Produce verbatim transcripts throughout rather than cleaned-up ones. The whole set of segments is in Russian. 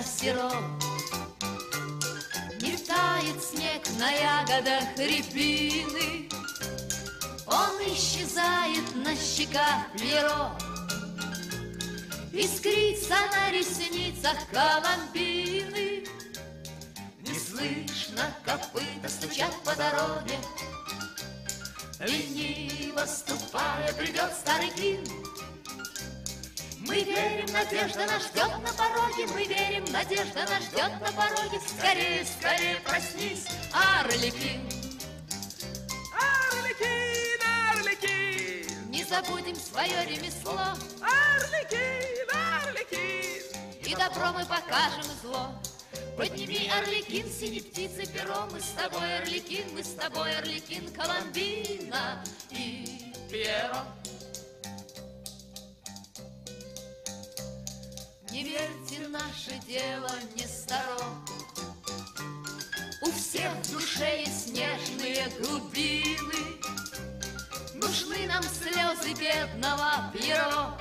на сироп. Не тает снег на ягодах рябины, он исчезает на щеках Пьеро. Искрится на ресницах Коломбины, не слышно, копыта стучат по дороге. Лениво ступая, придет старый Кин. Мы верим, надежда нас ждет на пороге, мы верим, надежда нас ждет на пороге. Скорее, скорее проснись, Арлекин. Арлекин, Арлекин, не забудем свое ремесло. Арлекин, Арлекин, и добро мы покажем зло. Подними, Арлекин, синей птицы перо, мы с тобой, Арлекин, мы с тобой, Арлекин, Коломбина и Пьеро. Не верьте, наше дело не старо, у всех в душе есть нежные глубины. Нужны нам слезы бедного Пьеро,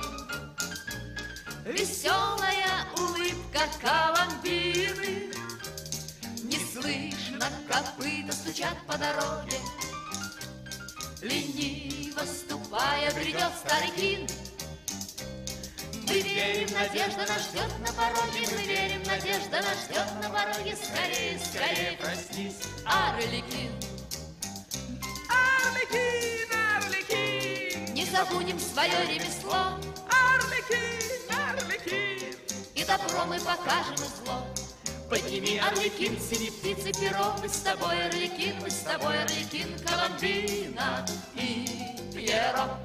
веселая улыбка Коломбины. Не слышно, копыта стучат по дороге. Лениво ступая, придет старый Кин. Мы верим, надежда нас ждет на пороге, мы верим, надежда нас ждет на пороге. Скорее, скорее проснись, Арлекин. Арлекин, Арлекин, не забудем свое ремесло. Арлекин, Арлекин, и добро мы покажем зло. Подними, Арлекин, синей птицы перо, мы с тобой, Арлекин, мы с тобой, Арлекин, Коломбина и Пьеро.